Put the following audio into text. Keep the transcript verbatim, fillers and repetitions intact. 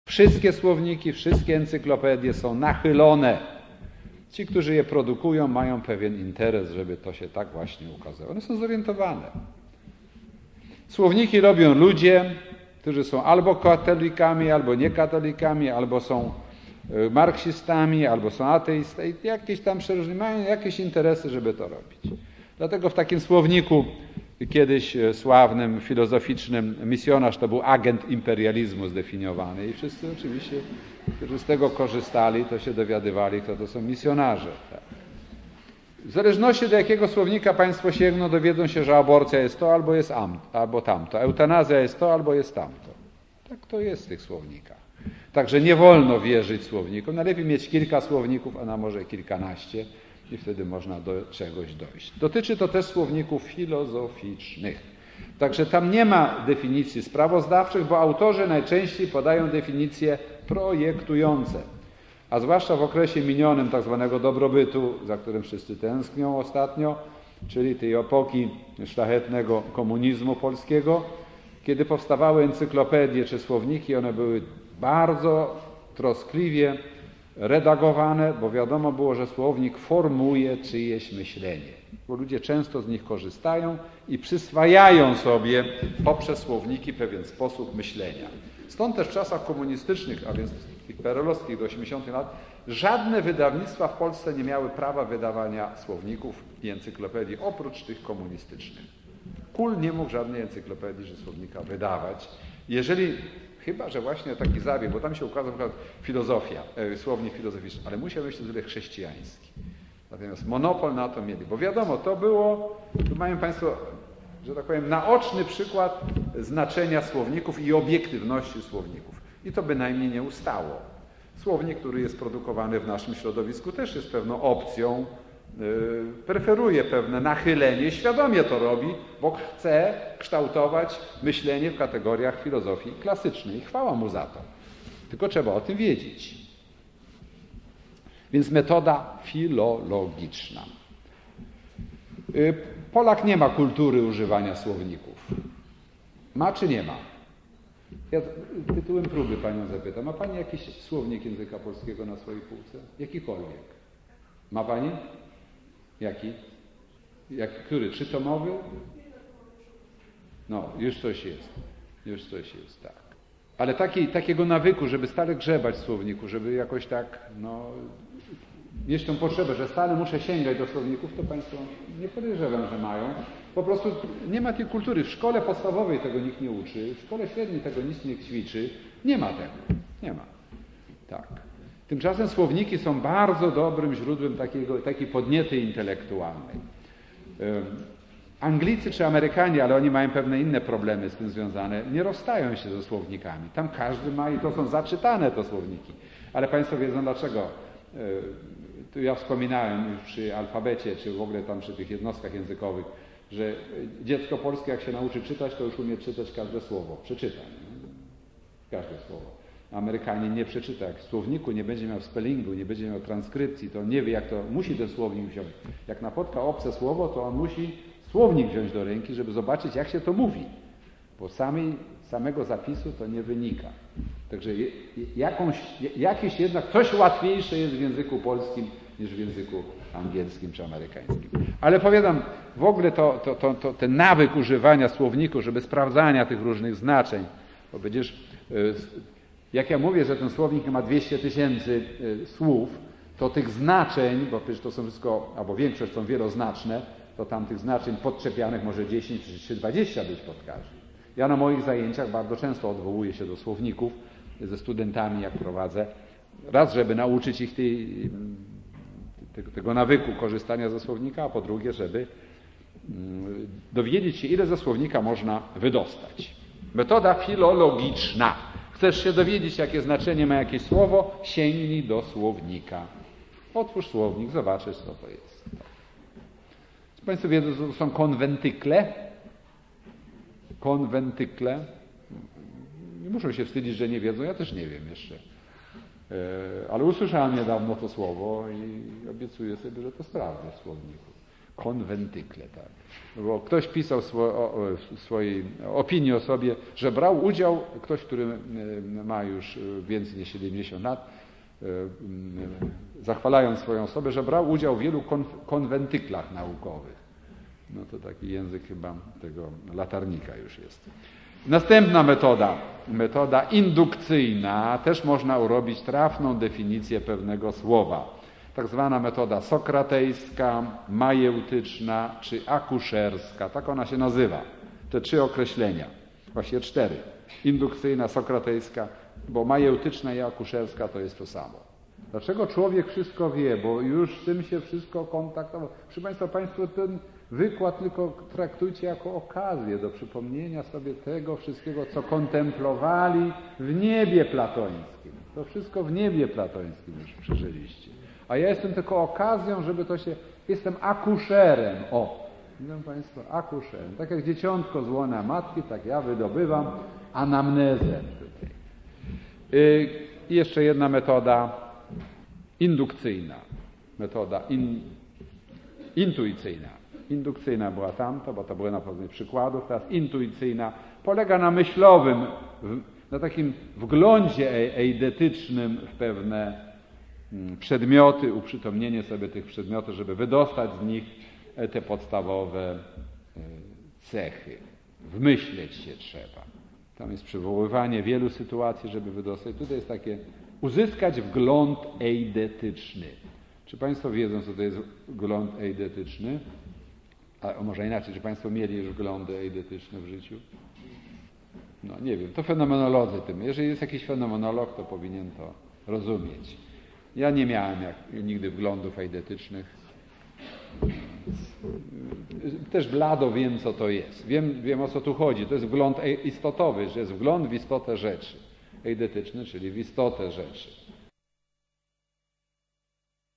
Wszystkie słowniki, wszystkie encyklopedie są nachylone. Ci, którzy je produkują, mają pewien interes, żeby to się tak właśnie ukazało. One są zorientowane. Słowniki robią ludzie, którzy są albo katolikami, albo niekatolikami, albo są marksistami, albo są ateistami, jakieś tam przeróżne, mają jakieś interesy, żeby to robić. Dlatego w takim słowniku kiedyś sławnym, filozoficznym, misjonarz to był agent imperializmu zdefiniowany i wszyscy oczywiście, którzy z tego korzystali, to się dowiadywali, kto to są misjonarze. W zależności do jakiego słownika państwo sięgną, dowiedzą się, że aborcja jest to albo jest am, albo tamto, eutanazja jest to albo jest tamto. Tak to jest w tych słownikach. Także nie wolno wierzyć słownikom. Najlepiej mieć kilka słowników, a na może kilkanaście i wtedy można do czegoś dojść. Dotyczy to też słowników filozoficznych. Także tam nie ma definicji sprawozdawczych, bo autorzy najczęściej podają definicje projektujące. A zwłaszcza w okresie minionym tak zwanego dobrobytu, za którym wszyscy tęsknią ostatnio, czyli tej epoki szlachetnego komunizmu polskiego, kiedy powstawały encyklopedie czy słowniki, one były bardzo troskliwie redagowane, bo wiadomo było, że słownik formuje czyjeś myślenie. Bo ludzie często z nich korzystają i przyswajają sobie poprzez słowniki pewien sposób myślenia. Stąd też w czasach komunistycznych, a więc tych perelowskich do osiemdziesiątych lat, żadne wydawnictwa w Polsce nie miały prawa wydawania słowników i encyklopedii oprócz tych komunistycznych. Kul nie mógł żadnej encyklopedii czy słownika wydawać, jeżeli, chyba że właśnie taki zabieg, bo tam się ukazał na przykład filozofia, e, słownik filozoficzny, ale musiał być to chrześcijański. Natomiast monopol na to mieli, bo wiadomo, to było, tu mają Państwo, że tak powiem, naoczny przykład znaczenia słowników i obiektywności słowników. I to bynajmniej nie ustało. Słownik, który jest produkowany w naszym środowisku, też jest pewną opcją, yy, preferuje pewne nachylenie, świadomie to robi, bo chce kształtować myślenie w kategoriach filozofii klasycznej. I chwała mu za to. Tylko trzeba o tym wiedzieć. Więc metoda filologiczna. Yy, Polak nie ma kultury używania słowników. Ma czy nie ma? Ja tytułem próby Panią zapytam. Ma Pani jakiś słownik języka polskiego na swojej półce? Jakikolwiek? Ma Pani? Jaki? Jak, który? Trzytomowy? No, już coś jest. Już coś jest, tak. Ale taki, takiego nawyku, żeby stale grzebać w słowniku, żeby jakoś tak, no, mieć tą potrzebę, że stale muszę sięgać do słowników, to Państwo nie podejrzewam, że mają. Po prostu nie ma tej kultury. W szkole podstawowej tego nikt nie uczy, w szkole średniej tego nikt nie ćwiczy. Nie ma tego. Nie ma. Tak. Tymczasem słowniki są bardzo dobrym źródłem takiego, takiej podniety intelektualnej. Anglicy czy Amerykanie, ale oni mają pewne inne problemy z tym związane, nie rozstają się ze słownikami. Tam każdy ma i to są zaczytane to słowniki. Ale Państwo wiedzą dlaczego. Tu ja wspominałem już przy alfabecie, czy w ogóle tam przy tych jednostkach językowych, że dziecko polskie jak się nauczy czytać, to już umie czytać każde słowo. Przeczyta. Nie? Każde słowo. Amerykanie nie przeczyta. Jak w słowniku nie będzie miał spellingu, nie będzie miał transkrypcji, to on nie wie jak to, musi ten słownik wziąć. Jak napotka obce słowo, to on musi słownik wziąć do ręki, żeby zobaczyć jak się to mówi. Bo samej, samego zapisu to nie wynika. Także jakąś, jakieś jednak coś łatwiejsze jest w języku polskim niż w języku angielskim czy amerykańskim. Ale powiadam, w ogóle to, to, to, to ten nawyk używania słowniku, żeby sprawdzania tych różnych znaczeń, bo przecież jak ja mówię, że ten słownik ma dwieście tysięcy słów, to tych znaczeń, bo przecież to są wszystko, albo większość są wieloznaczne, to tam tych znaczeń podczepianych może dziesięć czy dwadzieścia być pod każdym. Ja na moich zajęciach bardzo często odwołuję się do słowników ze studentami, jak prowadzę. Raz, żeby nauczyć ich tej, tego, tego nawyku korzystania ze słownika, a po drugie, żeby dowiedzieć się, ile ze słownika można wydostać. Metoda filologiczna. Chcesz się dowiedzieć, jakie znaczenie ma jakieś słowo? Sięgnij do słownika. Otwórz słownik, zobaczysz, co to jest. Państwo wiedzą, że to są konwentykle. Konwentykle. Nie muszą się wstydzić, że nie wiedzą, ja też nie wiem jeszcze. Ale usłyszałem niedawno to słowo i obiecuję sobie, że to sprawdzę w słowniku. konwentykle, tak. Bo ktoś pisał swo, o, o swojej opinii o sobie, że brał udział, ktoś, który ma już więcej niż siedemdziesiąt lat, zachwalając swoją osobę, że brał udział w wielu konf- konwentyklach naukowych. No to taki język chyba tego latarnika już jest. Następna metoda, metoda indukcyjna, też można urobić trafną definicję pewnego słowa. Tak zwana metoda sokratejska, majeutyczna czy akuszerska, tak ona się nazywa. Te trzy określenia, właściwie cztery. Indukcyjna, sokratejska, bo majeutyczna i akuszerska to jest to samo. Dlaczego człowiek wszystko wie? Bo już z tym się wszystko kontaktował. Proszę Państwa, Państwo ten wykład tylko traktujcie jako okazję do przypomnienia sobie tego wszystkiego, co kontemplowali w niebie platońskim. To wszystko w niebie platońskim już przeżyliście. A ja jestem tylko okazją, żeby to się... Jestem akuszerem. O, widzą Państwo, akuszerem. Tak jak dzieciątko z łona matki, tak ja wydobywam anamnezę tutaj. I jeszcze jedna metoda indukcyjna. Metoda in, intuicyjna. Indukcyjna była tamta, bo to były na pewno przykładów. Teraz intuicyjna polega na myślowym, na takim wglądzie eidetycznym w pewne przedmioty, uprzytomnienie sobie tych przedmiotów, żeby wydostać z nich te podstawowe cechy. Wmyśleć się trzeba. Tam jest przywoływanie wielu sytuacji, żeby wydostać. Tutaj jest takie uzyskać wgląd eidetyczny. Czy Państwo wiedzą, co to jest wgląd eidetyczny? A może inaczej, czy Państwo mieli już wglądy eidetyczne w życiu? No nie wiem, to fenomenolodzy tym. Jeżeli jest jakiś fenomenolog, to powinien to rozumieć. Ja nie miałem jak, nigdy wglądów eidetycznych. Też blado wiem, co to jest. Wiem, wiem, o co tu chodzi. To jest wgląd istotowy, że jest wgląd w istotę rzeczy. Eidetyczny, czyli w istotę rzeczy.